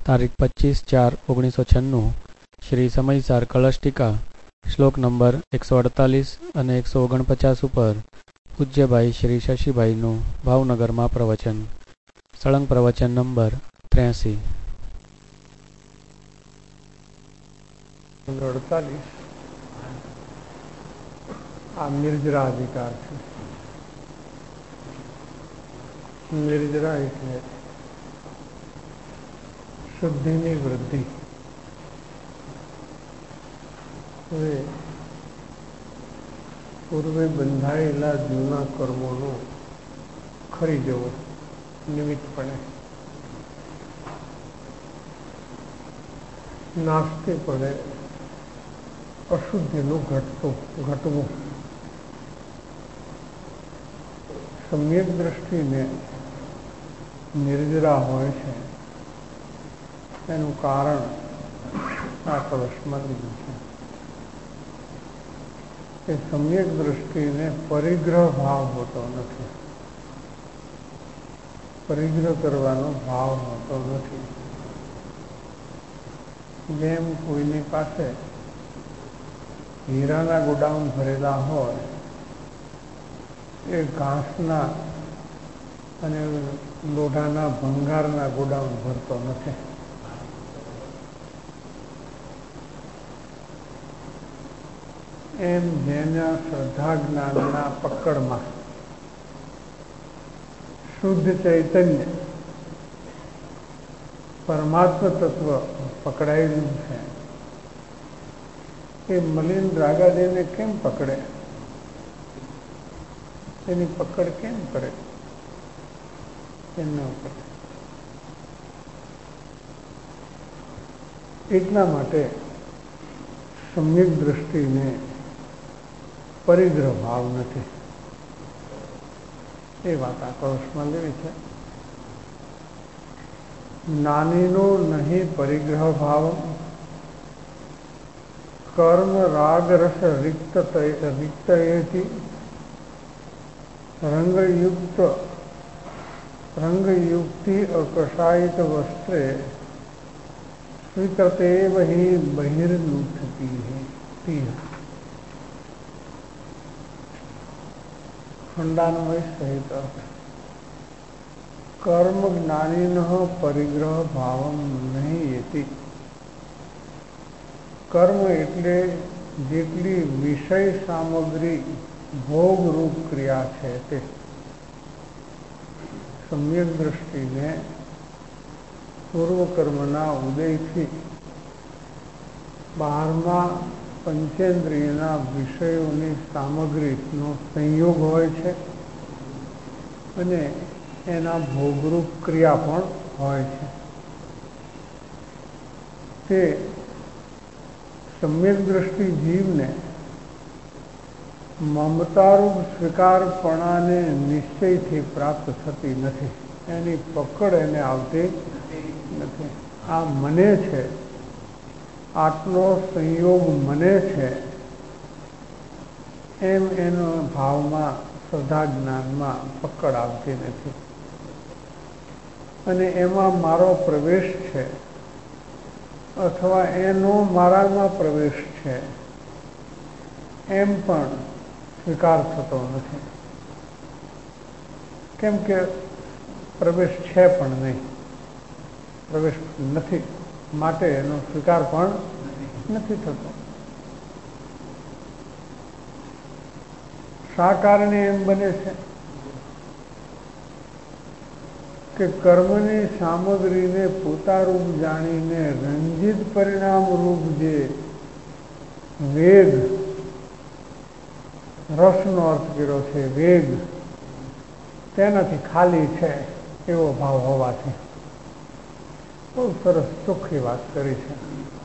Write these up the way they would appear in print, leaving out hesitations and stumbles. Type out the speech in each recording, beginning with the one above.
તારીખ 25/4/1996 શ્રી સમયસાર કળશ ટીકા શ્લોક નંબર 148 અને 149 ઉપર પૂજ્યભાઈ શ્રી શશીભાઈનું ભાવનગરમાં પ્રવચન. સળંગ પ્રવચન નંબર 83. 48 આ નિર્જરા અધિકાર છે. નિર્જરા એટલે શુદ્ધિની વૃદ્ધિ. હવે પૂર્વે બંધાયેલા જૂના કર્મોનો ખરી જવો નિમિત્તપણે નાસ્તે પડે અશુદ્ધિનું ઘટવું. સમ્યક દ્રષ્ટિને નિર્જરા હોય છે એનું કારણ આ કળશમાં લીધું છે કે સમ્યક દ્રષ્ટિને પરિગ્રહ ભાવ હોતો નથી, પરિગ્રહ કરવાનો ભાવ હોતો નથી. જેમ કોઈની પાસે હીરાના ગોડાઉન ભરેલા હોય એ ઘાસના અને લોઢાના ભંગારના ગોડાઉન ભરતો નથી. એમ જેના શ્રદ્ધા જ્ઞાનના પકડમાં શુદ્ધ ચૈતન્ય પરમાત્મ તત્વ પકડાયેલું છે એ મલિન રાગાદેને કેમ પકડે, એની પકડ કેમ કરે? એમના ઉપર એટલા માટે સમ્યક દ્રષ્ટિને પરિગ્રહ ભાવ નથી. એ વાત આ કળશમાં લેવી છે. નાનીનો નહીં પરિગ્રહ ભાવ, કર્મ રાગ રસ રિક્તયેથી રંગયુક્તિ અકષાયિત વસ્ત્રે સ્વીકૃતેવ હિ બહિર્લુઠતી. ખંડાન્વય સહિત કર્મ જ્ઞાનીન પરિગ્રહ ભાવમ નહીં એતી. કર્મ એટલે જેટલી વિષય સામગ્રી ભોગરૂપ ક્રિયા છે તે સમ્યક દ્રષ્ટિને પૂર્વકર્મના ઉદયથી બહારમાં પંચેન્દ્રિયના વિષયોની સામગ્રીનો સંયોગ હોય છે અને એના ભોગરૂપ ક્રિયા પણ હોય છે. તે સમ્યક દ્રષ્ટિ જીવને મમતારૂપ સ્વીકારપણાને નિશ્ચયથી પ્રાપ્ત થતી નથી. એની પકડ એને આવતી નથી. આ મને છે, આટલો સંયોગ મને છે એમ એનો ભાવમાં શ્રદ્ધા જ્ઞાનમાં પકડ આવતી નથી. અને એમાં મારો પ્રવેશ છે અથવા એનો મારામાં પ્રવેશ છે એમ પણ સ્વીકાર થતો નથી. કેમ કે પ્રવેશ છે પણ નહીં, પ્રવેશ નથી માટે એનો સ્વીકાર પણ નથી થતો. શા કારણે એમ બને છે કે કર્મની સામગ્રીને પોતારૂપ જાણીને રંજિત પરિણામ રૂપ જે વેગ, રસનો અર્થ કર્યો છે વેગ, તેનાથી ખાલી છે એવો ભાવ હોવાથી. બહુ સરસ ચોખ્ખી વાત કરી છે.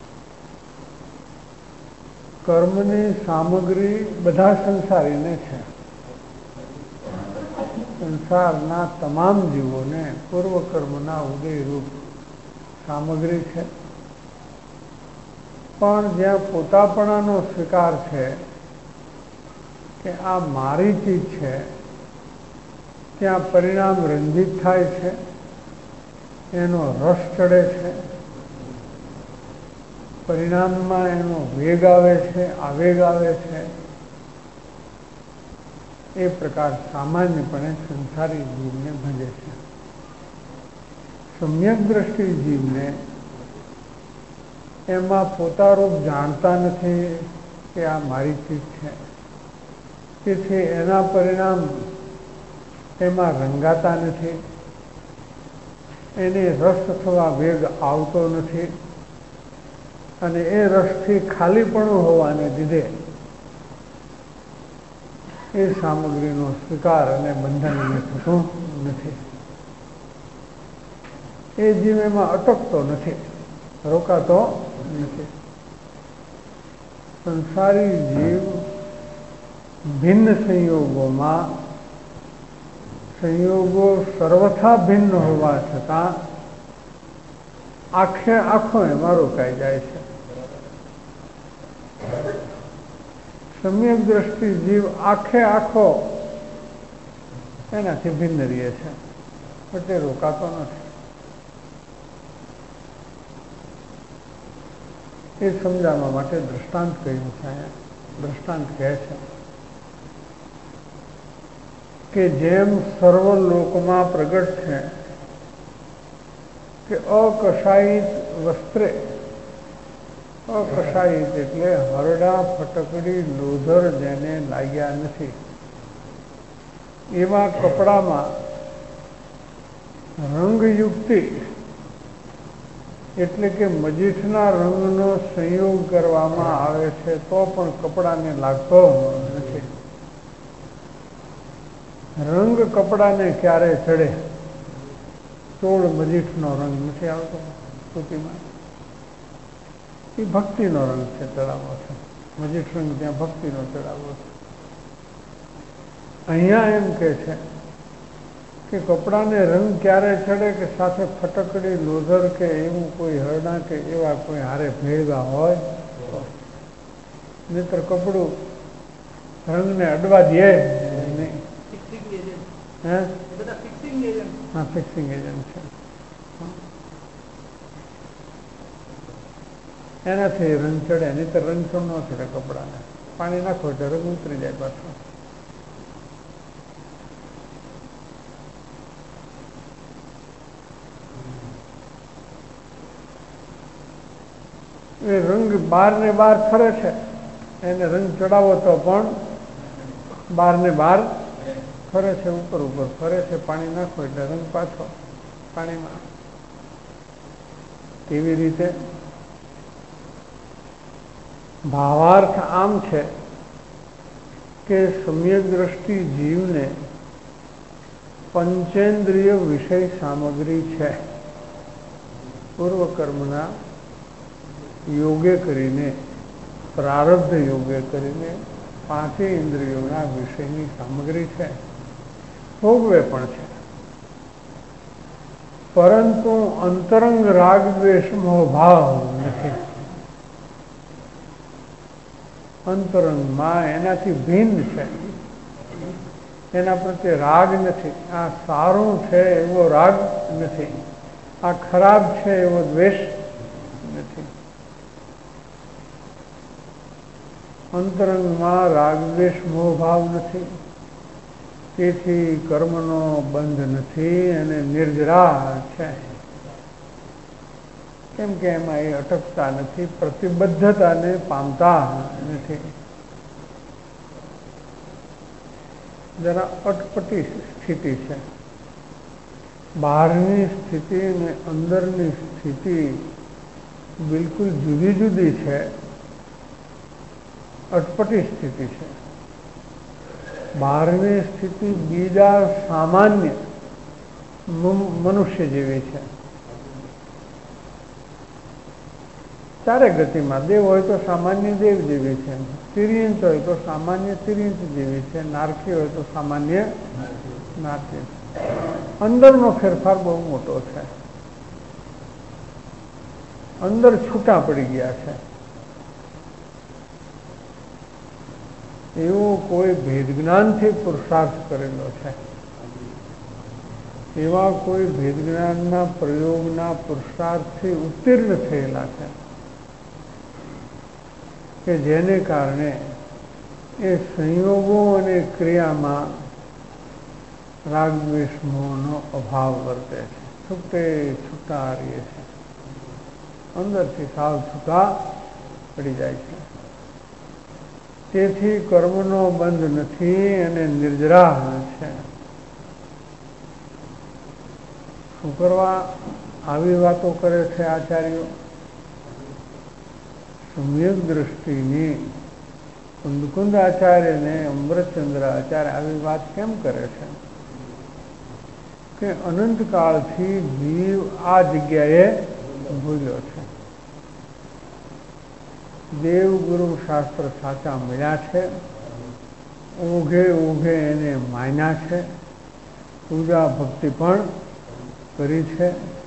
કર્મની સામગ્રી બધા સંસારીને છે. સંસારના તમામ જીવોને પૂર્વકર્મના ઉદયરૂપ સામગ્રી છે. પણ જ્યાં પોતાપણાનો સ્વીકાર છે કે આ મારી ચીજ છે, ત્યાં પરિણામ રંજિત થાય છે, એનો રસ ચડે છે, પરિણામમાં એનો વેગ આવે છે, આવેગ આવે છે, એ પ્રકાર સામાન્યપણે સંસારી જીવને ભજે છે. સમ્યક દ્રષ્ટિ જીવને એમાં પોતારૂપ જાણતા નથી કે આ મારી ચીજ છે, તેથી એના પરિણામ એમાં રંગાતા નથી, એને રસ અથવા વેગ આવતો નથી, અને એ રસથી ખાલીપણું હોવાને લીધે એ સામગ્રીનો સ્વીકાર અને બંધન એને થતું નથી. એ જીવ એમાં અટકતો નથી, રોકાતો નથી. સંસારી જીવ ભિન્ન સંયોગોમાં, સંયોગો સર્વથા ભિન્ન હોવા છતાં આખે આખો એમાં રોકાઈ જાય છે. સમ્યક દ્રષ્ટિ જીવ આખે આખો એનાથી ભિન્ન રહે છે, પણ તે રોકાતો નથી. એ સમજાવવા માટે દ્રષ્ટાંત કહ્યું છે. દ્રષ્ટાંત કહે છે કે જેમ સર્વ લોકમાં પ્રગટ છે કે અકશાયિત વસ્ત્રે, અકશાયિત એટલે હરડા ફટકડી લોધર જેને લાગ્યા નથી, એવા કપડામાં રંગયુક્તિ એટલે કે મજીઠના રંગનો સંયોગ કરવામાં આવે છે તો પણ કપડાને લાગતો નથી. રંગ કપડાને ક્યારે ચડે? ચોળ મજીઠનો રંગ નથી આવતો સ્તુતિમાં, એ ભક્તિનો રંગ છે, ચડાવો છે. મજીઠ રંગ ત્યાં ભક્તિનો ચડાવો છે. અહીંયા એમ કે છે કે કપડાને રંગ ક્યારે ચડે કે સાથે ફટકડી લોધર કે એવું કોઈ હરણા કે એવા કોઈ હારે ભેળવા હોય, નહીતર કપડું રંગને અડવા દે નહીં. હા, ફિક્સિંગ એજન્ટ છે. એનાથી રંગ ચડે, નહીતર રંગ તો ન ચડે કપડાને. પાણી નાખો એટલે રંગ ઉતરી જાય પાછો. એ રંગ બહાર ને બહાર ફરે છે, એને રંગ ચડાવો તો પણ બહાર ને બહાર ફરે છે, ઉપર ઉપર ફરે છે. પાણી નાખો એટલે રંગ પાછો પાણીમાં. તેવી રીતે ભાવાર્થ આમ છે કે સમ્યક દ્રષ્ટિ જીવને પંચેન્દ્રિય વિષય સામગ્રી છે. પૂર્વકર્મના યોગે કરીને, પ્રારબ્ધ યોગે કરીને પાંચે ઇન્દ્રિયોના વિષયની સામગ્રી છે, ભોગવે પણ છે. પરંતુ અંતરંગ રાગ દ્વેષ મોહ ભાવ નથી. અંતરંગમાં એનાથી ભિન્ન છે, એના પ્રત્યે રાગ નથી. આ સારું છે એવો રાગ નથી, આ ખરાબ છે એવો દ્વેષ નથી. અંતરંગમાં રાગ દ્વેષ મોહ ભાવ નથી, તેથી કર્મનો બંધ નથી અને નિર્જરા છે. કેમ કે એમાં એ અટકતા નથી, પ્રતિબદ્ધતાને પામતા નથી. જરા અટપટી સ્થિતિ છે. બહારની સ્થિતિ અને અંદરની સ્થિતિ બિલકુલ જુદી જુદી છે, અટપટી સ્થિતિ છે. બહારની સ્થિતિ બીજા સામાન્ય મનુષ્ય જેવી છે. ચારે ગતિમાં દેવ હોય તો સામાન્ય દેવ જેવી છે, તિર્યંચ હોય તો સામાન્ય તિર્યંચ જેવી છે, નારકી હોય તો સામાન્ય નારકી. અંદરનો ફેરફાર બહુ મોટો છે. અંદર છૂટા પડી ગયા છે. એવો કોઈ ભેદ જ્ઞાનથી પુરુષાર્થ કરેલો છે, એવા કોઈ ભેદ જ્ઞાનના પ્રયોગના પુરુષાર્થથી ઉત્તીર્ણ થયેલા છે. કે જેને કારણે એ સંયોગો અને ક્રિયામાં રાગ દ્વેષ મોહનો અભાવ વર્તે છે. છૂટે છૂટા રહીએ છે, અંદરથી સાવ છૂટા પડી જાય છે. તેથી કર્મનો બંધ નથી અને નિર્જરાહ છે. શું કરવા આવી વાતો કરે છે આચાર્યો? સમ્યક દ્રષ્ટિની કુંદકુંદ આચાર્ય ને અમૃતચંદ્ર આચાર્ય આવી વાત કેમ કરે છે કે અનંતકાળથી જીવ આ જગ્યાએ ભૂલ્યો છે. દેવ ગુરુ શાસ્ત્ર સાચા મળ્યા છે, ઓઘે ઓઘે એને માન્યા છે, પૂજા ભક્તિ પણ કરી છે,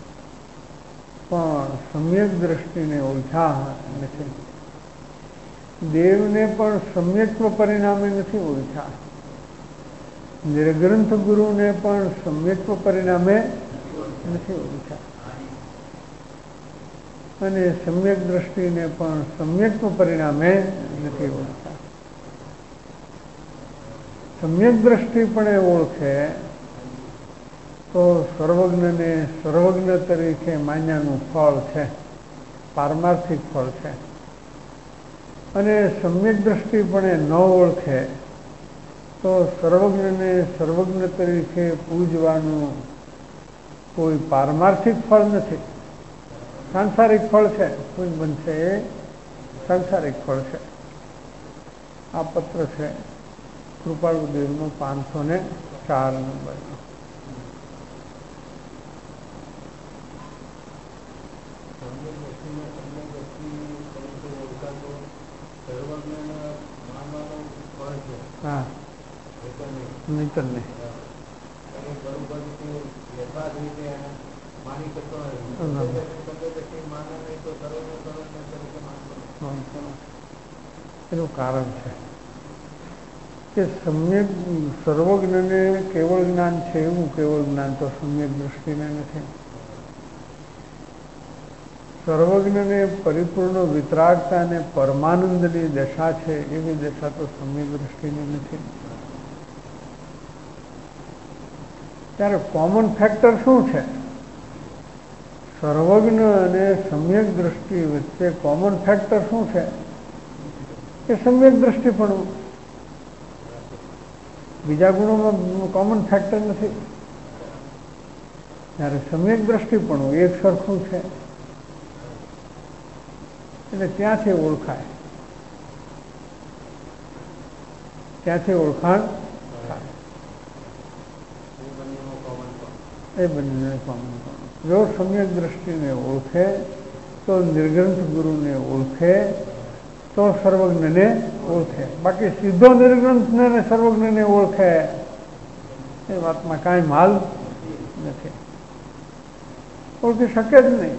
પણ સમ્યક દ્રષ્ટિને ઓળખ્યા નથી. દેવને પણ સમ્યક્ત્વ પરિણામે નથી ઓળખ્યા, નિર્ગ્રંથ ગુરુને પણ સમ્યક્ત્વ પરિણામે નથી ઓળખ્યા, અને સમ્યક દ્રષ્ટિને પણ સમ્યક્ત્વ પરિણામે નથી ઓળખ્યા. સમ્યક દ્રષ્ટિ પણ એ ઓળખે તો સર્વજ્ઞને સર્વજ્ઞ તરીકે માન્યાનું ફળ છે, પારમાર્થિક ફળ છે. અને સમ્યક દ્રષ્ટિ પણ એ ન ઓળખે તો સર્વજ્ઞને સર્વજ્ઞ તરીકે પૂજવાનું કોઈ પારમાર્થિક ફળ નથી, સાંસારિક ફળ છે. પૂજ બનશે એ સાંસારિક ફળ છે. આ પત્ર છે કૃપાળુદેવનો 504 નંબરનો. હા, નહીતર નહીં. એનું કારણ છે કે સમ્યક સર્વજ્ઞને કેવળ જ્ઞાન છે એવું કેવળ જ્ઞાન તો સમ્યક દ્રષ્ટિને નથી. સર્વજ્ઞને પરિપૂર્ણ વિતરાગતા અને પરમાનંદની દશા છે એવી દશા તો સમ્યક દ્રષ્ટિની નથી. ત્યારે કોમન ફેક્ટર શું છે? સર્વજ્ઞ અને સમ્યક દ્રષ્ટિ વચ્ચે કોમન ફેક્ટર શું છે? કે સમ્યક દ્રષ્ટિ પણ. બીજા ગુણોમાં કોમન ફેક્ટર નથી. ત્યારે સમ્યક દ્રષ્ટિ પણ એક સરખું છે, એટલે ત્યાંથી ઓળખાય, ત્યાંથી ઓળખાણ થાય. એ બંને કોમન. જો સમ્યક દ્રષ્ટિને ઓળખે તો નિર્ગ્રંથ ગુરુને ઓળખે તો સર્વજ્ઞને ઓળખે. બાકી સીધો નિર્ગ્રંથને અને સર્વજ્ઞને ઓળખે એ વાતમાં કાંઈ માલ નથી, ઓળખી શકે જ નહીં.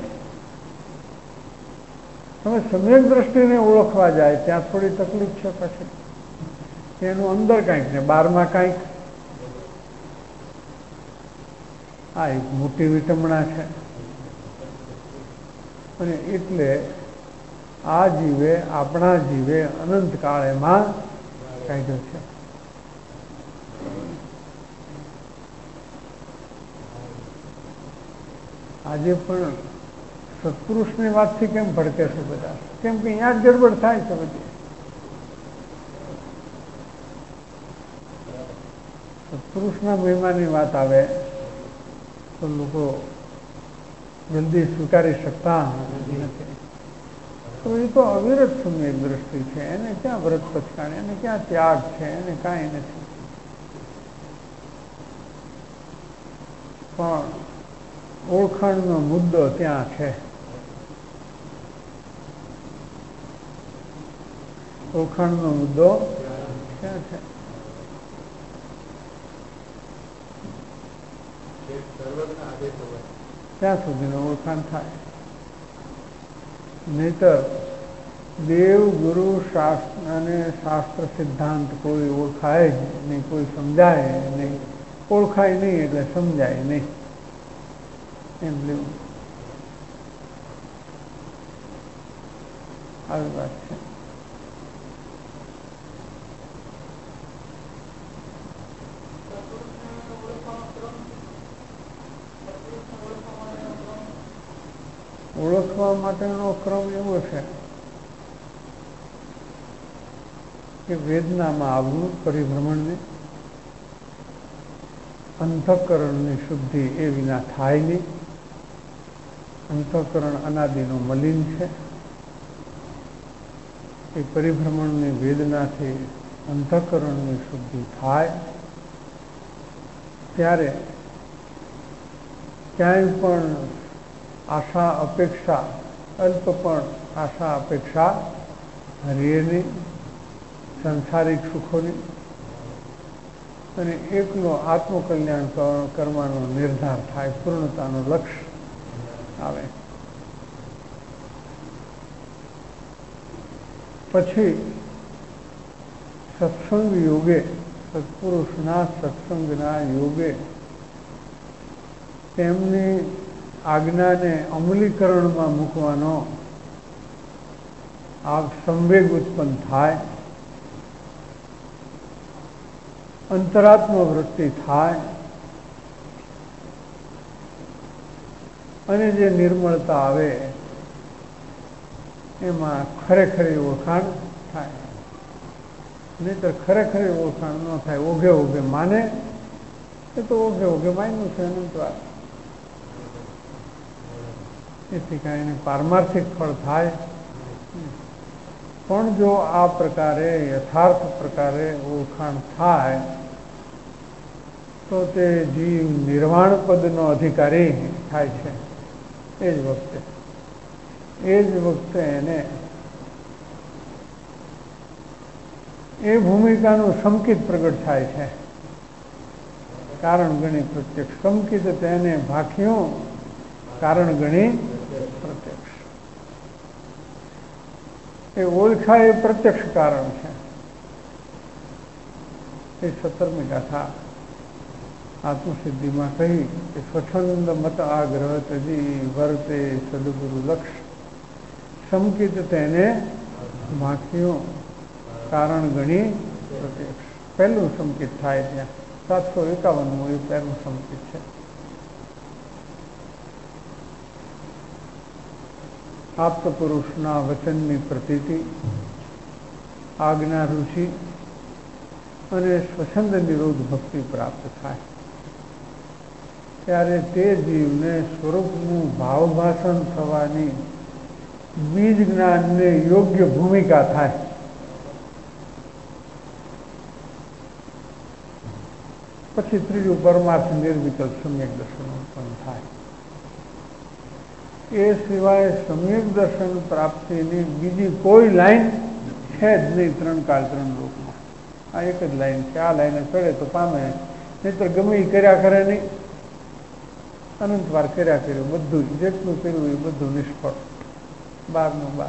તમે સમ્યક દ્રષ્ટિને ઓળખવા જાય ત્યાં થોડી તકલીફ છે, પછી એનું અંદર કાંઈક ને બહારમાં કાંઈક. આ એક મોટી વિટમણા છે. અને એટલે આ જીવે આપણા જીવે અનંતકાળ એમાં કાઢ્યો છે. આજે પણ સત્પુરુષની વાતથી કેમ ભડકે છે બધા? કેમ કે અહીંયા જ ગડબડ થાય છે બધી. સત્પુરુષના મહિમાની વાત આવે તો લોકો જલ્દી સ્વીકારી શકતા નથી. તો એ તો અવિરત સમ્યક દ્રષ્ટિ છે, એને ક્યાં વ્રત પછાણે, એને ક્યાં ત્યાગ છે, એને કાંઈ નથી. પણ ઓળખાણનો મુદ્દો ત્યાં છે. ઓળખાણનો મુદ્દો ક્યાં છે? ત્યાં સુધીનો ઓળખાણ થાય. નહીતર દેવ ગુરુ શાસ્ત્ર અને શાસ્ત્ર સિદ્ધાંત કોઈ ઓળખાય જ નહીં, કોઈ સમજાય નહીં. ઓળખાય નહીં એટલે સમજાય નહીં, એમ લેવું. આવી વાત છે. ઓળખવા માટેનો ક્રમ એવો છે કે વેદનામાં આવવું પરિભ્રમણને, અંતઃકરણની શુદ્ધિ એ વિના થાય નહીં. અંતઃકરણ અનાદિનું મલિન છે. એ પરિભ્રમણની વેદનાથી અંતઃકરણની શુદ્ધિ થાય ત્યારે ક્યાંય પણ આશા અપેક્ષા, અલ્પ પણ આશા અપેક્ષા રહે સંસારિક સુખોની, અને એકનો આત્મકલ્યાણ કરવાનો નિર્ધાર થાય, પૂર્ણતાનું લક્ષ્ય આવે. પછી સત્સંગ યોગે, સત્પુરુષના સત્સંગના યોગે તેમની આજ્ઞાને અમલીકરણમાં મૂકવાનો આ સંવેગ ઉત્પન્ન થાય, અંતરાત્મ વૃત્તિ થાય, અને જે નિર્મળતા આવે એમાં ખરેખરી ઓળખાણ થાય. નહીંતર ખરેખરી ઓળખાણ ન થાય. ઓઘે ઓઘે માને એ તો ઓઘે ઓઘે માન્યું છે અનંતવાર. એથી કાંઈ એને પારમાર્થિક ફળ થાય. પણ જો આ પ્રકારે યથાર્થ પ્રકારે ઓળખાણ થાય તો તે જીવ નિર્વાણ પદનો અધિકારી થાય છે. એ જ વખતે એને એ ભૂમિકાનું સંકિત પ્રગટ થાય છે. કારણ ગણી પ્રત્યક્ષ સંકિત તેને ભાખ્યું, કારણ ગણી પ્રત્યક્ષ. એ ઓળખાય એ પ્રત્યક્ષ કારણ છે. એ 17મી ગાથા આત્મસિદ્ધિમાં કહી કે સ્વચ્છંદ મત આગ્રહ તજી વર્તે સદગુરુ લક્ષ સંકિત તેને ભાખ્યું, કારણ ગણી પ્રત્યક્ષ. પહેલું સંકિત થાય ત્યાં 751 એ પહેલું સંકિત છે. આપ્ત પુરુષના વચનની પ્રતીતિ, આજ્ઞા રુચિ અને સ્વચ્છંદ નિરોધ ભક્તિ પ્રાપ્ત થાય ત્યારે તે જીવને સ્વરૂપનું ભાવભાષણ થવાની બીજ જ્ઞાનને યોગ્ય ભૂમિકા થાય. પછી ત્રીજું પરમાર્થ નિર્વિકલ્પ સમ્યક દર્શન ઉત્પન્ન થાય. એ સિવાય સમ્યક દર્શન પ્રાપ્તિની બીજી કોઈ લાઈન છે જ નહીં 3 કાળ 3 લોકમાં. આ એક જ લાઈન છે. આ લાઈને ચડે તો પામે, નહીંતર ગમે એ કર્યા કરે નહીં. અનંતવાર કર્યા કર્યું બધું, જેટલું કર્યું એ બધું નિષ્ફળ, 12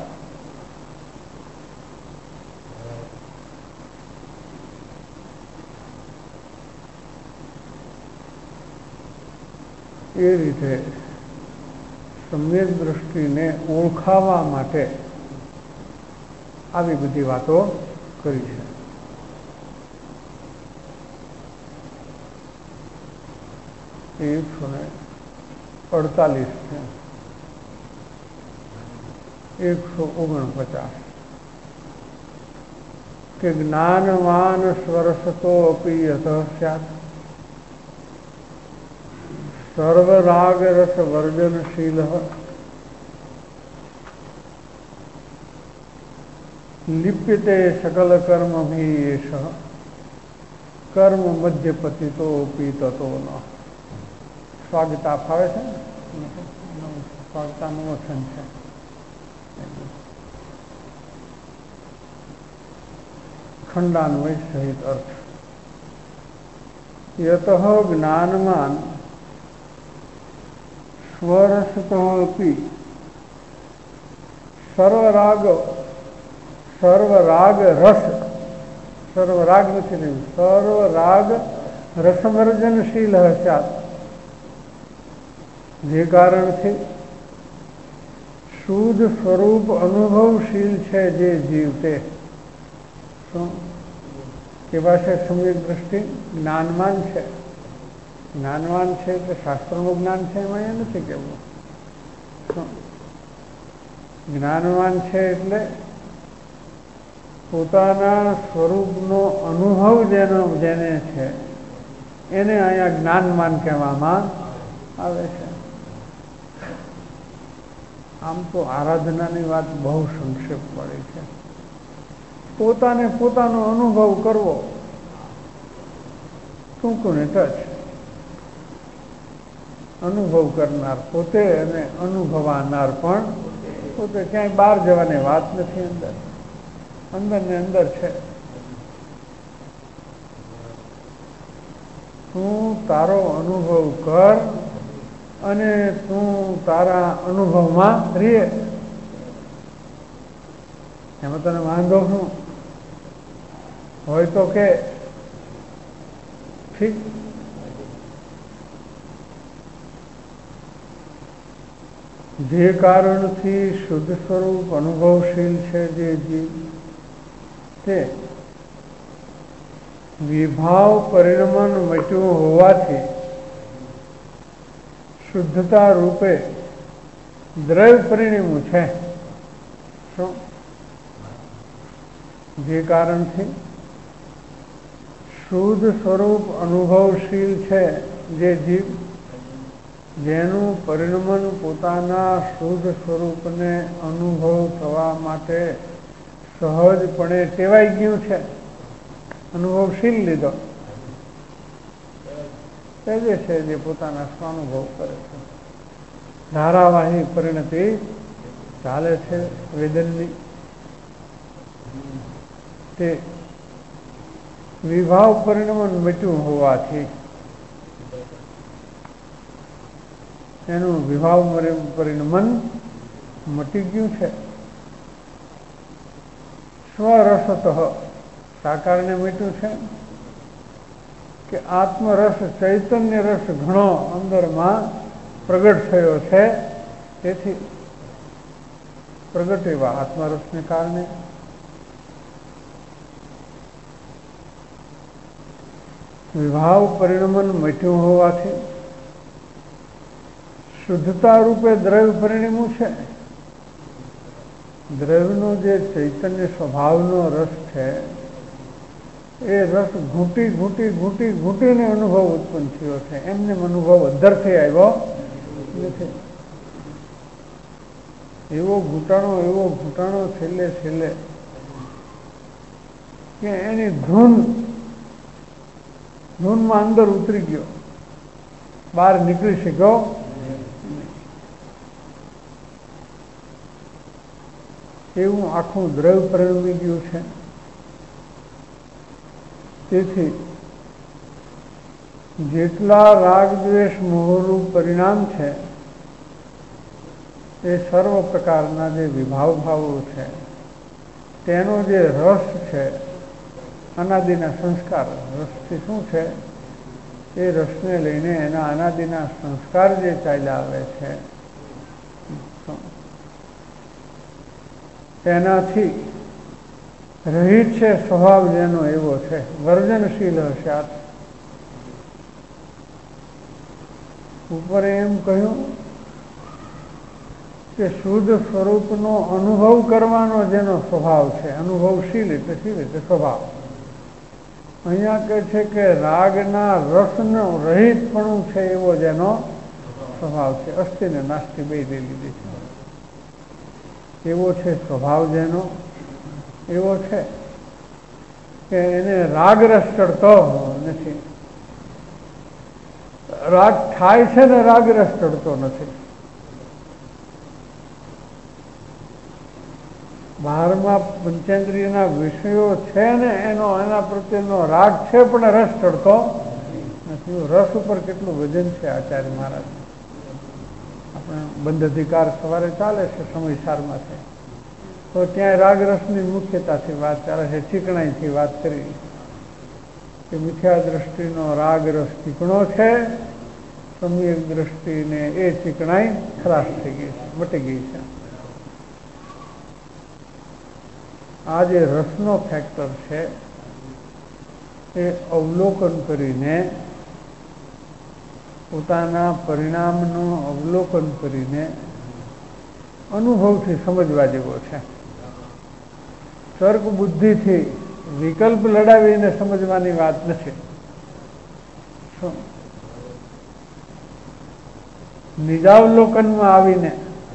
એ રીતે સમ્યક દ્રષ્ટિને ઓળખાવા માટે આવી બધી વાતો કરી છે. એ 148 છે. 149 કે જ્ઞાનવાન સ્વરસતો અપી યતઃ સ્યાત સર્વરાગ રસ વર્જનશીલ લિપ્યતે સકલ કર્મ ભી એષ કર્મ મધ્યપતિતો પીતતો ન. સ્વાગતા ફાવે છે ને, સ્વાગતાનું વચન છે. ખંડાન્વય સહિત અર્થ. યતઃ જ્ઞાનમાન સ્વરસતો અપી સર્વરાગ રસ, સર્વરાગ નથી રહ્યું, સર્વરાગ રસવર્જનશીલ સ્યાત. જે કારણથી શુદ્ધ સ્વરૂપ અનુભવશીલ છે જે જીવ તે શું કેવા છે? સમ્યક દ્રષ્ટિ જ્ઞાનવાન છે. જ્ઞાનવાન છે એટલે શાસ્ત્રનું જ્ઞાન છે એમાં એ નથી કેવું. જ્ઞાનવાન છે એટલે પોતાના સ્વરૂપનો અનુભવ જેને છે એને અહીંયા જ્ઞાનવાન કહેવામાં આવે છે. આમ તો આરાધનાની વાત બહુ સંક્ષેપ પડી છે. પોતાને પોતાનો અનુભવ કરવો, ટૂંકું ને ટચ. અનુભવ કરનાર પોતે અને અનુભવાનાર પણ પોતે. ક્યાંય બહાર જવાની વાત નથી. અંદર ને અંદર છે. તું તારો અનુભવ કર અને તું તારા અનુભવમાં રહે. એમાં તને વાંધો શું હોય તો કે ઠીક. જે કારણથી શુદ્ધ સ્વરૂપ અનુભવશીલ છે જે જીવ, તે વિભાવ પરિણમન મટ્યું હોવાથી શુદ્ધતા રૂપે દ્રવ્ય પરિણમ્યું છે. શું? જે કારણથી શુદ્ધ સ્વરૂપ અનુભવશીલ છે જે જીવ, જેનું પરિણમન પોતાના શુદ્ધ સ્વરૂપને અનુભવ થવા માટે સહજપણે ટેવાઈ ગયું છે, અનુભવશીલ લીધો. તે જે છે જે પોતાના સ્વાનુભવ કરે છે. ધારાવાહી પરિણતિ ચાલે છે વેદનની. તે વિભાવ પરિણમન મટ્યું હોવાથી એનું વિભાવ પરિણમન મટી ગયું છે. સ્વરસત સાકારને મટ્યું છે કે આત્મરસ ચૈતન્ય રસ ઘણો અંદરમાં પ્રગટ થયો છે. તેથી પ્રગટ એવા આત્મરસને કારણે વિભાવ પરિણમન મટ્યું હોવાથી શુદ્ધતા રૂપે દ્રવ્ય પરિણમ્યું છે. દ્રવ્યનો જે ચૈતન્ય સ્વભાવનો રસ છે એ રસ ઘૂંટીને અનુભવ ઉત્પન્ન થયો છે. એમને અનુભવ અધ્ધરથી આવ્યો નથી. એવો ઘૂંટાણો છેલ્લે કે એની ધૂનમાં અંદર ઉતરી ગયો, બહાર નીકળી શક્યો. એવું આખું દ્રવ્ય પરિણમી ગયું છે. તેથી જેટલા રાગ દ્વેષ મોહનું પરિણામ છે એ સર્વ પ્રકારના જે વિભાવ ભાવો છે તેનો જે રસ છે, અનાદિના સંસ્કાર, રસથી શું છે એ રસને લઈને એના અનાદિના સંસ્કાર જે ચાલ્યા આવે છે તેનાથી રહિત છે. સ્વભાવ જેનો એવો છે, વર્જનશીલ હશે. ઉપર એમ કહ્યું કે શુદ્ધ સ્વરૂપનો અનુભવ કરવાનો જેનો સ્વભાવ છે, અનુભવશીલ એટલે શીલ એટલે સ્વભાવ. અહીંયા કહે છે કે રાગના રસનો રહિતપણું છે એવો જેનો સ્વભાવ છે. અસ્થિ ને નાસ્તિ બે લઈ લીધી છે. એવો છે સ્વભાવ જેનો એવો છે કે એને રાગરસ ચડતો નથી. રાગ થાય છે ને રાગરસ ચડતો નથી. બહારમાં પંચેન્દ્રિયના વિષયો છે ને એના પ્રત્યેનો રાગ છે પણ રસ ચડતો નથી. રસ ઉપર કેટલું વજન છે આચાર્ય મહારાજ. આપણે બંધ અધિકાર સવારે ચાલે છે સમયસારમાં છે તો ત્યાં રાગરસની મુખ્યતાથી વાત ચાલે છે. ચીકણાઈથી વાત કરી કે મિથ્યા દ્રષ્ટિનો રાગરસ ચીકણો છે, સમ્યક દ્રષ્ટિને એ ચીકણાઈ ખલાસ થઈ ગઈ છે, મટી ગઈ છે. આ જે રસનો ફેક્ટર છે એ અવલોકન કરીને, પોતાના પરિણામનું અવલોકન કરીને અનુભવથી સમજવા જેવો છે. તર્ક બુદ્ધિથી વિકલ્પ લડાવીને સમજવાની વાત નથી. નિજાવલોકનમાં આવીને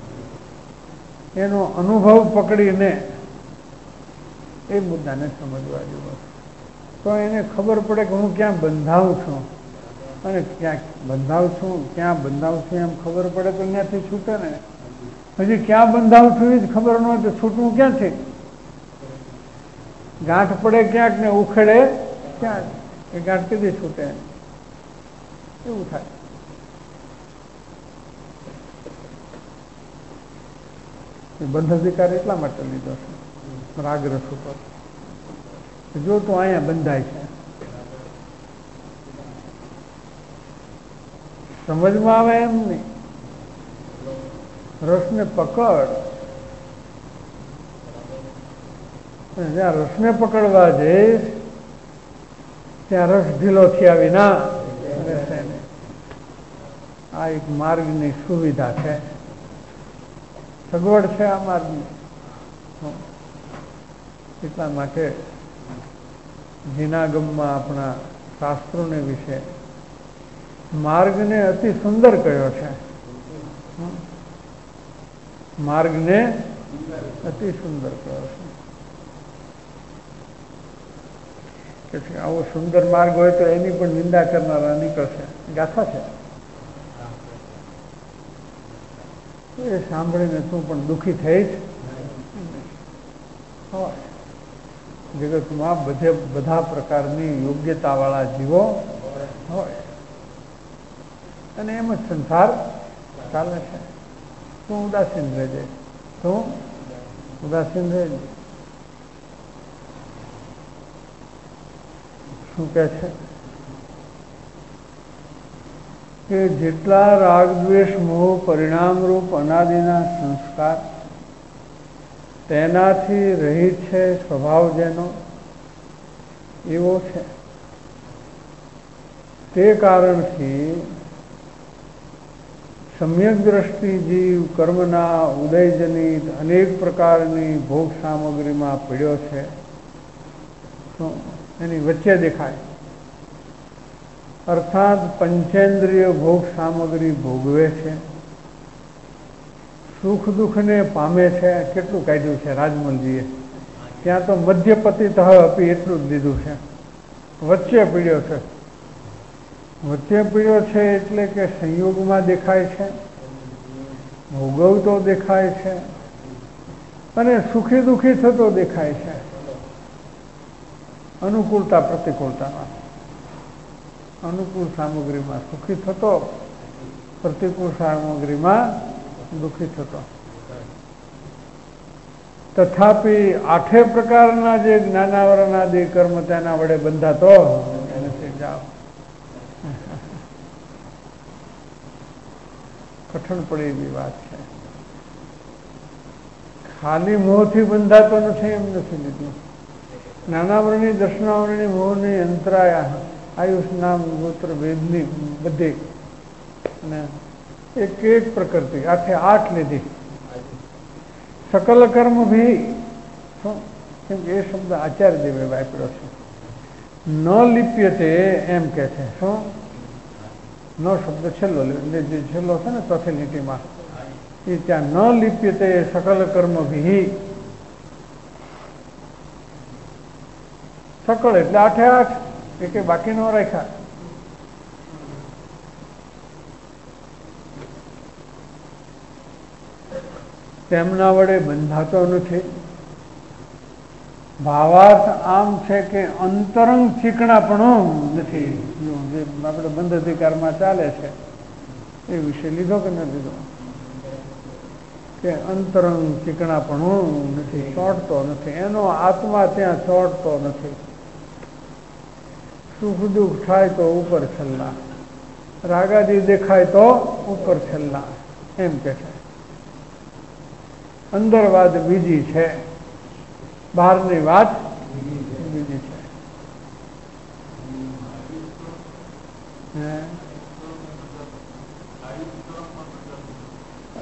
એનો અનુભવ પકડીને એ મુદ્દાને સમજવા જેવો છે. તો એને ખબર પડે કે હું ક્યાં બંધાવું છું અને ક્યાં બંધાવું છું, ક્યાં બંધાવું છું એમ ખબર પડે તો ત્યાંથી છૂટે ને. હજી ક્યાં બંધાવું છું એ જ ખબર ન હોય તો છૂટવું ક્યાંથી? ગાંઠ પડે ક્યાંક ને ઉખેડે ક્યાંક, એ ગાંઠ કીધી છૂટે એવું થાય. બંધ અધિકાર એટલા માટે લીધો છે રાગરસ ઉપર. જો તું અહીંયા બંધાય છે, સમજમાં આવે એમ નહીં. રસને પકડ, જ્યાં રસને પકડવા જઈશ ત્યાં રસ ઢીલો થયા વિના રહેશે નહીં. આ એક માર્ગની સુવિધા છે, સગવડ છે આ માર્ગની. એટલા માટે જીનાગમમાં આપણા શાસ્ત્રોને વિશે માર્ગને અતિ સુંદર કહ્યો છે. માર્ગને અતિ સુંદર કહ્યો છે કે આવો સુંદર માર્ગ હોય તો એની પણ નિંદા કરનારા નીકળશે. ગાથા છે એ સાંભળીને તું પણ દુઃખી થઈશ. જગતમાં બધા પ્રકારની યોગ્યતાવાળા જીવો હોય અને એમ જ સંસાર ચાલે છે. તું ઉદાસીન રહેજે, તું ઉદાસીન રહેજે. શું કહે છે કે જેટલા રાગ દ્વેષ મોહ પરિણામરૂપ અનાદિના સંસ્કાર તેનાથી રહિત છે સ્વભાવ જેનો એવો છે. તે કારણથી સમ્યક દ્રષ્ટિ જીવ કર્મના ઉદયજનિત અનેક પ્રકારની ભોગ સામગ્રીમાં પડ્યો છે. એની વચ્ચે દેખાય, અર્થાત પંચેન્દ્રિય ભોગ સામગ્રી ભોગવે છે, સુખ દુઃખને પામે છે. કેટલું કાઢ્યું છે રાજમલજીએ, ત્યાં તો મધ્યપતિત અપી એટલું જ લીધું છે. વચ્ચે પીડ્યો છે. વચ્ચે પીડ્યો છે એટલે કે સંયોગમાં દેખાય છે, ભોગવતો દેખાય છે અને સુખી દુઃખી થતો દેખાય છે. અનુકૂળતા પ્રતિકૂળતામાં, અનુકૂળ સામગ્રીમાં સુખી થતો, પ્રતિકૂળ સામગ્રીમાં દુઃખી થતો. તથાપી 8 પ્રકારના જે જ્ઞાનાવરણાદિ કર્મ તેના વડે બંધાતો એનાથી જાઓ. કઠણ પડે એવી વાત છે. ખાલી મોહથી બંધાતો નથી એમ નથી લીધું. જ્ઞાનાવરણી દર્શનાવરણી મોહની અંતરાયા આયુષ નામ ગોત્ર વેદની બધી અને એક એક પ્રકૃતિ 8 લીધી. સકલ કર્મ ભી, કેમ કે એ શબ્દ આચાર્યદેવે વાપર્યો છે. ન લિપ્યતે એમ કે છે. શું? ન શબ્દ છેલ્લો, જે છેલ્લો છે ને ચોથી લીટીમાં, એ ત્યાં ન લિપ્યતે સકલ કર્મ ભી. સકળ એટલે 8 એ કે બાકી ન રાખ્યા. તેમના વડે બંધાતો નથી. ભાવાર્થ આમ છે કે અંતરંગ ચીકણાપણું નથી. જે આપણે બંધ અધિકારમાં ચાલે છે એ વિશે લીધો કે ન લીધો? કે અંતરંગ ચીકણાપણું નથી, ચોંટતો નથી. એનો આત્મા ત્યાં ચોંટતો નથી. સુખ દુઃખ થાય તો ઉપર છલ્લા, રાગાદી દેખાય તો ઉપર છલ્લા, એમ કે છે. અંદર વાત બીજી છે, બહારની વાત બીજી છે.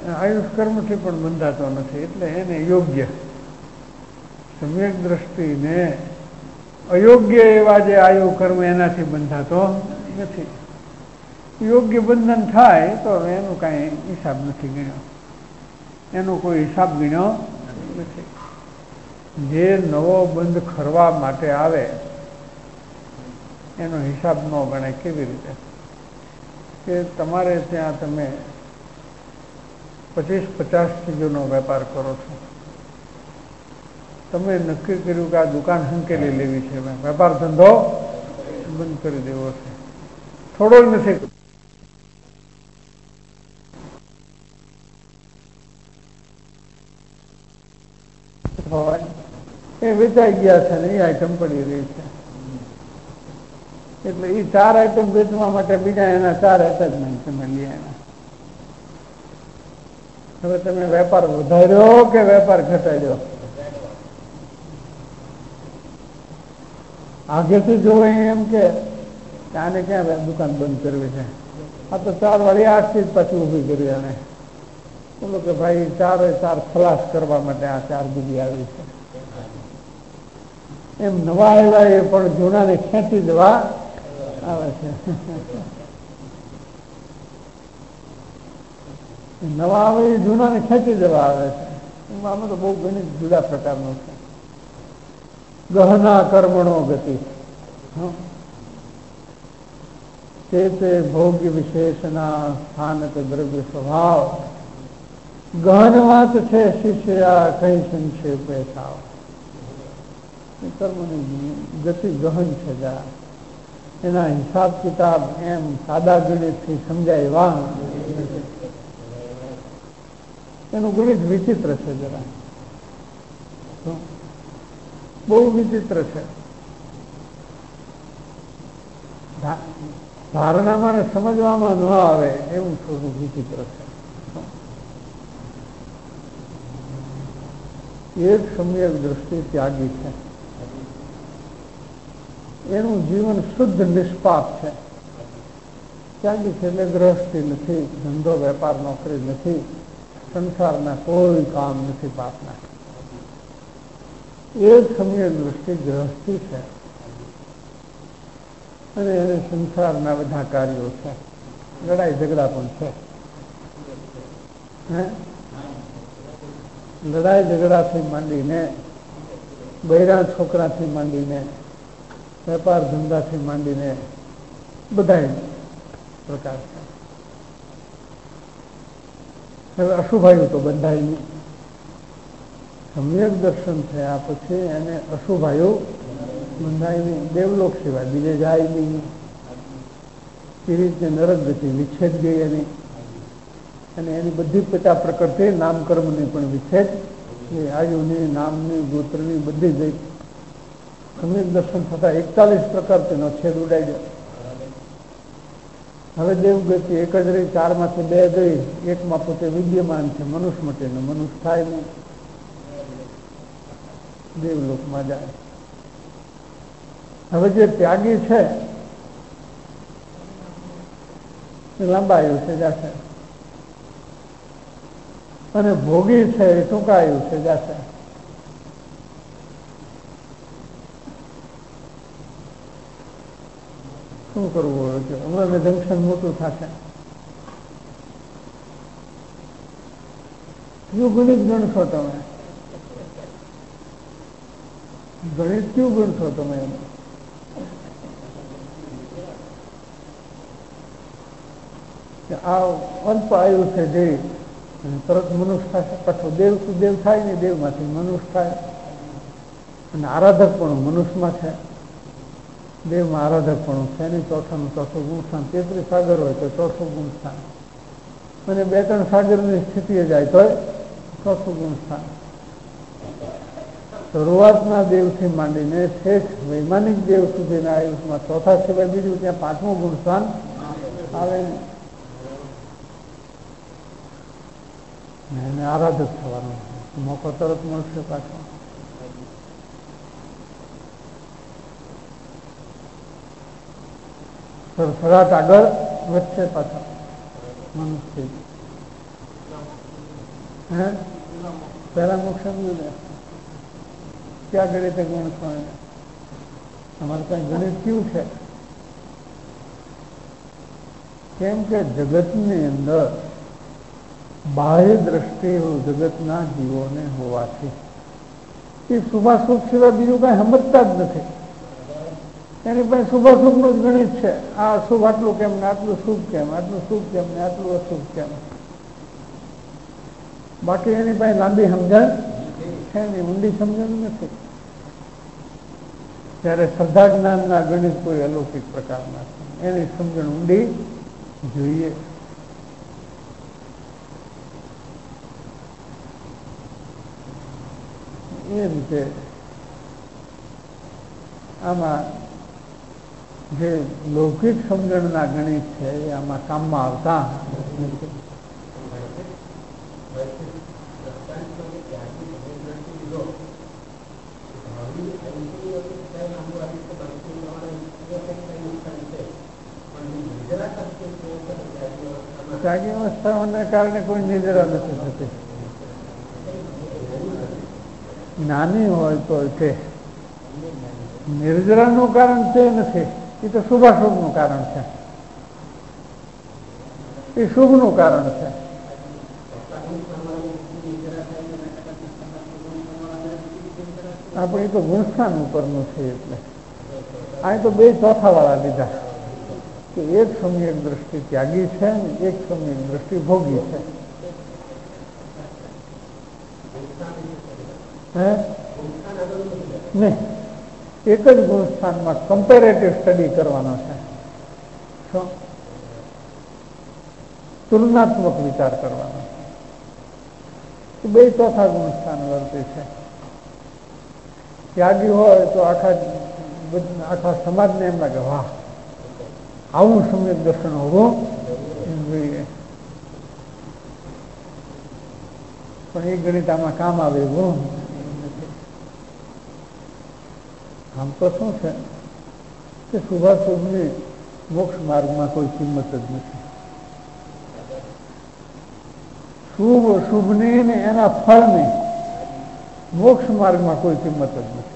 આયુષ કર્મથી પણ બંધાતો નથી. એટલે એને યોગ્ય સમ્યક દ્રષ્ટિને અયોગ્ય એવા જે આયુ કર્મ એનાથી બંધાતો નથી. યોગ્ય બંધન થાય તો એનું કાંઈ હિસાબ નથી ગણ્યો, એનો કોઈ હિસાબ ગણ્યો નથી. જે નવો બંધ ખરવા માટે આવે એનો હિસાબ ન ગણાય. કેવી રીતે કે તમારે ત્યાં તમે 25-50 ચીજોનો વેપાર કરો છો, તમે નક્કી કર્યું કે આ દુકાન હંકેલી લેવી છે, વેપાર ધંધો બંધ કરી દેવો છે, થોડો જ નથી એ વેચાઈ ગયા છે ને એ આઈટમ પડી રહી છે. એટલે એ 4 આઈટમ વેચવા માટે બીજા એના 4 એટેચમેન્ટ તમે લઈ આવ્યા. હવે તમે વેપાર વધાર્યો કે વેપાર ઘટાડ્યો? આગેથી જોવે એમ કે આને ક્યાં દુકાન બંધ કરવી છે, આ તો 4 વાળી 8 થી જ પાછી ઊભી કરી. અને બોલો કે ભાઈ 4 ખલાસ કરવા માટે આ 4 બીજી આવી છે. એમ નવા આવ્યા એ પણ જૂનાને ખેંચી દેવા આવે છે. નવા આવે એ જૂનાને ખેંચી દેવા આવે છે. આમાં તો બહુ ઘણી જુદા પ્રકારનો છે. ગહના કર્મણો ગતિ તે ભોગ્ય વિશેષના સ્થાનક દ્રવ્ય સ્વભાવ ગહન વાત છે. શિષ્યા કઈ સંક્ષેપે થાવ. કર્મની ગતિ ગહન છે. જરા એના હિસાબ કિતાબ એમ સાદા ગણિતથી સમજાય વાહ, એનું ગણિત વિચિત્ર છે. જરા બહુ વિચિત્ર છે. ધારણામાં ને સમજવામાં ન આવે એવું થોડું વિચિત્ર છે. એક સમ્યક દ્રષ્ટિ ત્યાગી છે. એનું જીવન શુદ્ધ નિષ્પાપ છે. ત્યાગી છે એટલે ગ્રહસ્થી નથી, ધંધો વેપાર નોકરી નથી, સંસારના કોઈ કામ નથી પાપના. એક સમ્યક દ્રષ્ટિ ગ્રહસ્થી છે અને એને સંસારના બધા કાર્યો છે. લડાઈ ઝઘડા પણ છે. લડાઈ ઝઘડાથી માંડીને, બૈરા છોકરાથી માંડીને, વેપાર ધંધાથી માંડીને બધા પ્રકાર છે. હવે અશુભાયું તો બંધાય નહીં. સમ્યક દર્શન થયા પછી એને અશુભાયું બંધાય નહીં. દેવલોક સિવાય બીજે જાય નહીં. એ રીતે નરક ગતિ વિચ્છેદ ગઈ એની, અને એની બધી પેટા પ્રકૃતિ નામકર્મની પણ વિચ્છેદ, આયુની, નામની, ગોત્રની બધી ગઈ. સમ્યક દર્શન થતા 41 પ્રકૃતિનો છેદ ઉડાઈ ગયો. હવે દેવગતિ એક જ રહી. 4 માંથી 2 ગઈ. એકમાં પોતે વિદ્યમાન છે, મનુષ્ય માટે મનુષ્ય થાય નહીં, દેવલોકમાં જાય. હવે જે ત્યાગી છે એ લાંબા આયુષ્ય જશે, અને ભોગી છે એ ટૂંકા આયુષ્ય જશે. શું કરવું હોય છે? હમણાં જંકશન મોટું થશે. કયું ગણિત ગણશો તમે? ગણિત કયું ગણશો તમે? આ અલ્પ આયુષ્ય જઈ તરત મનુષ્ય થશે. પાછો દેવ થાય ને, દેવમાંથી મનુષ્ય થાય. અને આરાધક પણ મનુષ્યમાં છે, દેવમાં આરાધક પણ છે નહીં. ચોથાનું ચોથું ગુણ સ્થાન. 33 સાગર હોય તો ચોથું ગુણ સ્થાન, અને 2-3 સાગરની સ્થિતિએ જાય તો ચોથું ગુણ સ્થાન. શરૂઆતના દેવથી માંડીને શેષ વૈમાનિક દેવ સુધીના આયુષમાં ચોથા સિવાય બીજું ત્યાં 5મું ગુણ સ્થાન આવે. એને આરાધક થવાનો મોકો તરત મળશે. પાછો સરસરાટ આગળ વધશે. પાછા મનુષ્ય હે પહેલા મુખ સમજુ ને ક્યાં ગણિત ગુણ અમારે ત્યાં ગણિત કેવું છે? કેમ કે જગતની અંદર બાહ્ય દ્રષ્ટિએ જગતના જીવોને હોવાથી એ શુભાશુભ સિવાય બીજું કાંઈ સમજતા જ નથી. એની પાસે શુભાશુભનું જ ગણિત છે. આ અશુભ આટલું કેમ ને આટલું શુભ કેમ, આટલું શુભ કેમ ને આટલું અશુભ કેમ. બાકી એની પાસે લાંબી સમજણ છે ને, ઊંડી સમજણ નથી. ત્યારે શ્રદ્ધા જ્ઞાનના ગણિત કોઈ અલૌકિક પ્રકારના છે, એની સમજણ ઊંડી જોઈએ. એ રીતે આમાં જે લૌકિક સમજણના ગણિત છે એ આમાં કામમાં આવતા નથી. ત્યાગી અવસ્થાઓને કારણે કોઈ નિદ્રા નથી થતી. નાની હોય તો છે, નિર્જરાનું કારણ તે નથી, એ તો શુભાશુભનું કારણ છે, એ શુભનું કારણ છે. આપણે તો ગુણસ્થાન ઉપરનું છે. એટલે આ તો બે ચોથા વાળા લીધા કે એક સમ્યક દ્રષ્ટિ ત્યાગી છે ને એક સમ્યક દ્રષ્ટિ ભોગી છે. નહીં, એક જ ગુણસ્થાનમાં કમ્પેરેટિવ સ્ટડી કરવાનો છે. શું? તુલનાત્મક વિચાર કરવાનો છે. બે ચોથા ગુણસ્થાન વર્તે છે. ત્યાગી હોય તો આખા સમાજને એમ લાગે વાહ આવું સમ્યક દર્શન હોવું જોઈએ. પણ એ ગણિત આમાં કામ આવે એવું નથી. આમ તો શું છે કે શુભાશુભની મોક્ષ માર્ગમાં કોઈ કિંમત જ નથી. શુભ શુભની ને એના ફળની મોક્ષ માર્ગમાં કોઈ કિંમત જ નથી.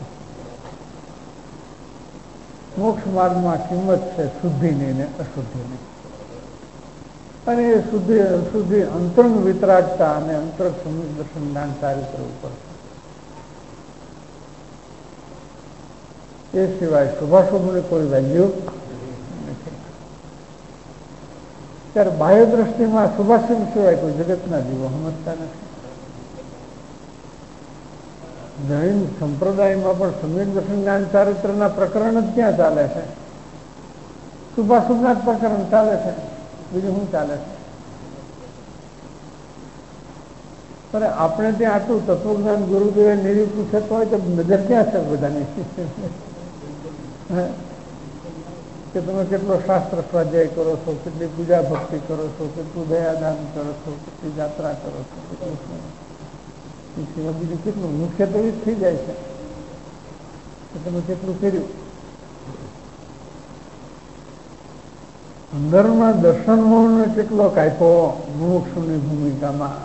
મોક્ષ માર્ગમાં કિંમત છે શુદ્ધિની ને અશુદ્ધિની. અને એ શુદ્ધિ અંતરંગ વિતરાગતા અને અંતરંગ સમ્યક દર્શન જ્ઞાન ચારિત્ર ઉપર છે. એ સિવાય શુભાશુભની કોઈ વેલ્યુ નથી. ત્યારે બાહ્ય દ્રષ્ટિમાં શુભાશુભ સિવાય કોઈ જગતના જીવો સમજતા નથી. જૈન સંપ્રદાયમાં પણ સમ્યક દર્શન જ્ઞાન ચારિત્રના પ્રકરણ જ ક્યાં ચાલે છે? શુભાશુભના જ પ્રકરણ ચાલે છે, બીજું શું ચાલે છે? પણ આપણે ત્યાં આટલું તત્વજ્ઞાન ગુરુદેવે નિરૂપ્યું છે તો હોય તો નજર ક્યાં છે બધાની? કે તમે કેટલો શાસ્ત્ર સ્વાધ્યાય કરો છો, કેટલી પૂજા ભક્તિ કરો છો, કેટલું દયાદાન કરો છો, કેટલી યાત્રા કરો છો, કેટલું બીજું કેટલું મુખ્ય તો એ જ થઈ જાય છે કે તમે કેટલું કર્યું. અંદરમાં દર્શન મોહને કેટલો કાપ્યો મુમુક્ષુની ભૂમિકામાં.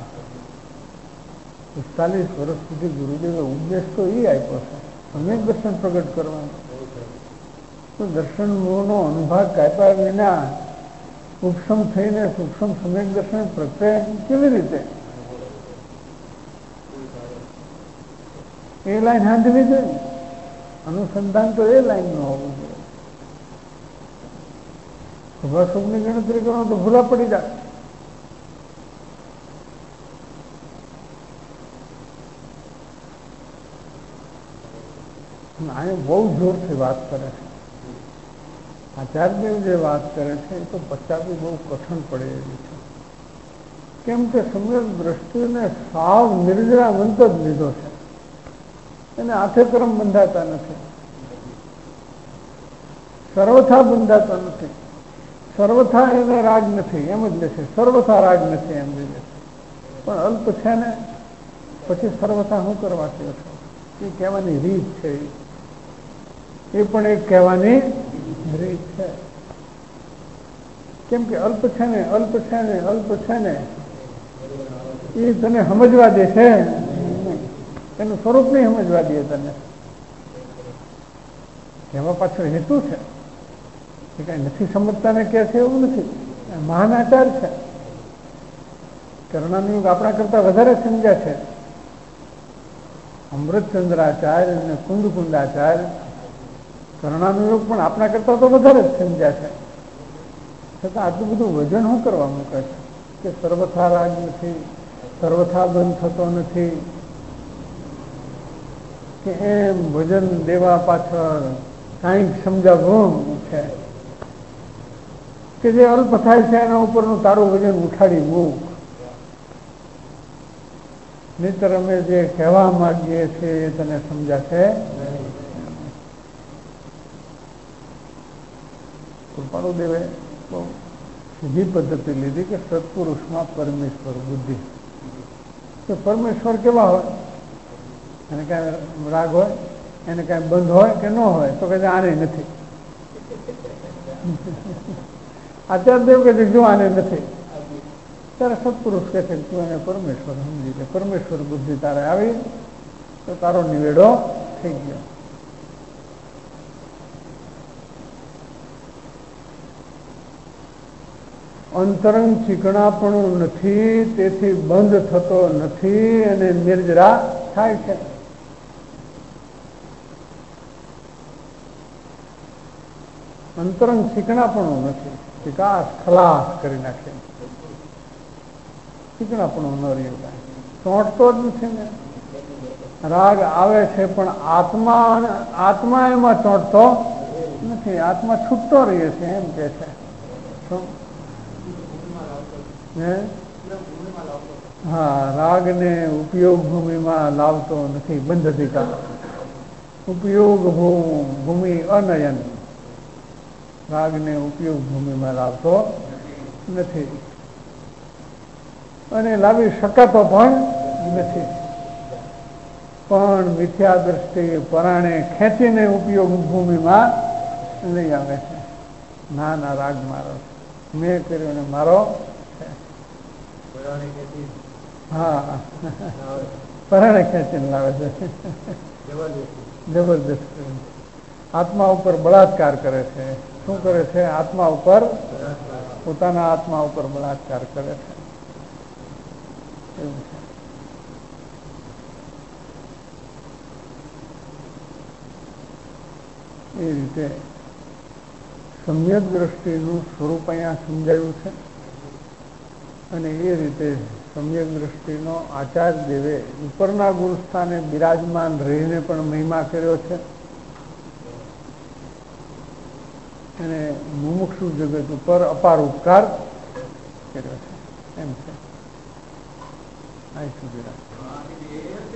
45 વર્ષ સુધી ગુરુદેવે ઉપદેશ તો એ આપ્યો છે, સમ્યક દર્શન પ્રગટ કરવાનું. તો દર્શન મોહનો અનુભાગ કાપ્યા વિના ઉપશમ થઈને સૂક્ષ્મ સમ્યક દર્શન પ્રત્યે કેવી રીતે? એ લાઈન હાંધવી જોઈએ. અનુસંધાન તો એ લાઈનનું હોવું જોઈએ. શુભાશુભની ગણતરી કરો તો ભૂલા પડી જાય. અહીંયા બહુ જોરથી વાત કરે છે. આચાર્યદેવ જે વાત કરે છે એ તો પચાવી બહુ કઠણ પડે એવી છે. કેમ કે સમ્યક દ્રષ્ટિને સાવ નિર્જરાવંત જ લીધો છે. એને હાથે ક્રમ બંધાતા નથી, સર્વથા બંધાતા નથી. સર્વથા એને રાગ નથી એમ જ લે છે, સર્વથા રાગ નથી એમ લે છે. પણ અલ્પ છે ને પછી સર્વથા શું કરવા કહો છો? એ કહેવાની રીત છે. એ પણ એક કહેવાની રીત છે. કેમ કે અલ્પ છે ને અલ્પ છે ને અલ્પ છે ને એ તને સમજવા દે છે, એનું સ્વરૂપ નહીં સમજવા દે તને. એમાં પાછળ હેતુ છે, એ કઈ નથી સમજતા ને કે છે એવું નથી. મહાન આચાર છે, કર્ણાનું આપણા કરતા વધારે સમજ્યા છે. અમૃતચંદ્રાચાર્ય અને કુંદકુંદાચાર્ય કર્ણાનું યુગ પણ આપણા કરતા તો વધારે જ સમજ્યા છે. છતાં આટલું બધું વજન શું કરવા મૂકે છે કે સર્વથા રાગ નથી, સર્વથા બંધ થતો નથી, કે એમ ભજન દેવા પાછળ કાંઈક સમજાવવું છે કે જે અલ્પ થાય છે એના ઉપરનું તારું વજન ઉઠાડી મૂક. નહીતર અમે જે કહેવા માંગીએ છીએ એ તને સમજાશે. કૃપાળુદેવે બહુ સીધી પદ્ધતિ લીધી કે સત્પુરુષમાં પરમેશ્વર બુદ્ધિ. તો પરમેશ્વર કેવા હોય? એને કાંઈ રાગ હોય, એને કાંઈ બંધ હોય કે ન હોય? તો કે આને નથી. આચાર્ય દેવ કે જો આને નથી, ત્યારે સત્પુરુષ કહે છે તું એને પરમેશ્વર સમજી લે. પરમેશ્વર બુદ્ધિ તારે આવી તો તારો નિવેડો થઈ ગયો. અંતરંગ ચીકણાપણું નથી, તેથી બંધ થતો નથી અને નિર્જરા થાય છે. અંતરંગ ચીકણાપણું નથી, વિકાસ ખલાસ કરી નાખે. ચીકણાપણું ન રહ્યું, ચોંટતો જ નથી ને. રાગ આવે છે પણ આત્મા એમાં ચોંટતો નથી, આત્મા છૂટતો રહે છે. એમ કે છે હા, રાગને ઉપયોગ ભૂમિમાં લાવતો નથી. બંધ અધિકાર ઉપયોગ ભૂમિ અનયન, રાગને ઉપયોગ ભૂમિમાં લાવતો નથી અને લાવી શકાતો પણ નથી. પણ મિથ્યા દ્રષ્ટિ પરાણે ખેંચીને ઉપયોગ ભૂમિમાં લઈ આવે છે. ના રાગ મારો મેં કર્યો ને મારો છે. હા, પરાણે ખેંચીને લાવે છે. જબરદસ્ત આત્મા ઉપર બળાત્કાર કરે છે. શું કરે છે? આત્મા ઉપર, પોતાના આત્મા ઉપર બળાત્કાર કરે છે. એવું છે. એ રીતે સમ્યક દ્રષ્ટિનું સ્વરૂપ અહીંયા સમજાયું છે અને એ રીતે સમ્યક દ્રષ્ટિનો આચાર્ય દેવે ઉપરના ગુણ સ્થાને બિરાજમાન રહીને પણ મહિમા કર્યો છે અને મુમુક્ષુ જગત ઉપર અપાર ઉપકાર કર્યો છે. એમ છે. અહીં સુધી